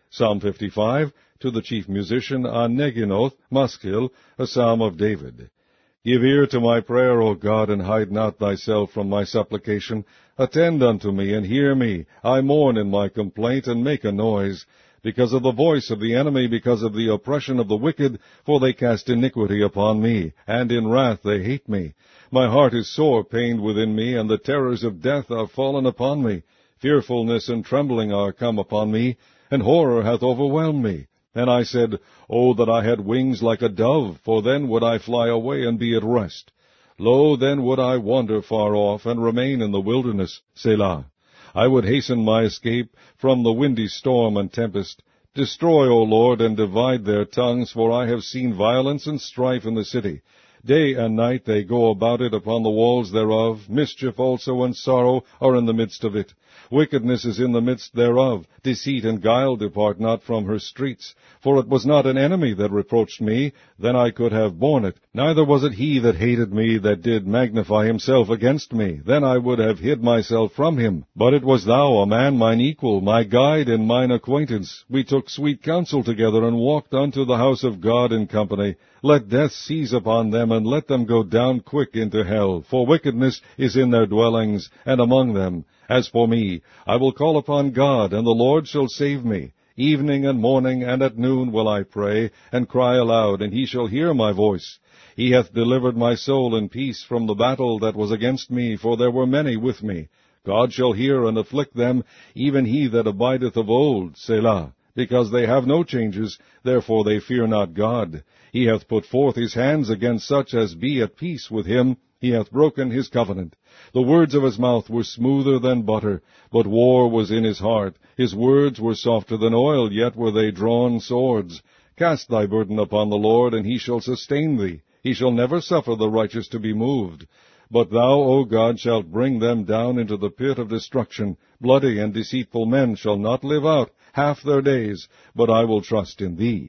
Psalm 55, to the chief musician Neginoth, Maskil, a psalm of David. Give ear to my prayer, O God, and hide not thyself from my supplication. Attend unto me, and hear me. I mourn in my complaint, and make a noise, because of the voice of the enemy, because of the oppression of the wicked, for they cast iniquity upon me, and in wrath they hate me. My heart is sore pained within me, and the terrors of death are fallen upon me. Fearfulness and trembling are come upon me, and horror hath overwhelmed me. And I said, O that I had wings like a dove, for then would I fly away and be at rest. Lo, then would I wander far off, and remain in the wilderness. Selah. I would hasten my escape from the windy storm and tempest. Destroy, O Lord, and divide their tongues, for I have seen violence and strife in the city. Day and night they go about it upon the walls thereof. Mischief also and sorrow are in the midst of it. Wickedness is in the midst thereof. Deceit and guile depart not from her streets. For it was not an enemy that reproached me, then I could have borne it. Neither was it he that hated me, that did magnify himself against me. Then I would have hid myself from him. But it was thou, a man mine equal, my guide and mine acquaintance. We took sweet counsel together, and walked unto the house of God in company. Let death seize upon them, and let them go down quick into hell. For wickedness is in their dwellings, and among them. As for me, I will call upon God, and the Lord shall save me. Evening and morning and at noon will I pray, and cry aloud, and he shall hear my voice. He hath delivered my soul in peace from the battle that was against me, for there were many with me. God shall hear and afflict them, even he that abideth of old. Selah. Because they have no changes, therefore they fear not God. He hath put forth his hands against such as be at peace with him. He hath broken his covenant. The words of his mouth were smoother than butter, but war was in his heart. His words were softer than oil, yet were they drawn swords. Cast thy burden upon the Lord, and he shall sustain thee. He shall never suffer the righteous to be moved. But thou, O God, shalt bring them down into the pit of destruction. Bloody and deceitful men shall not live out half their days, but I will trust in thee.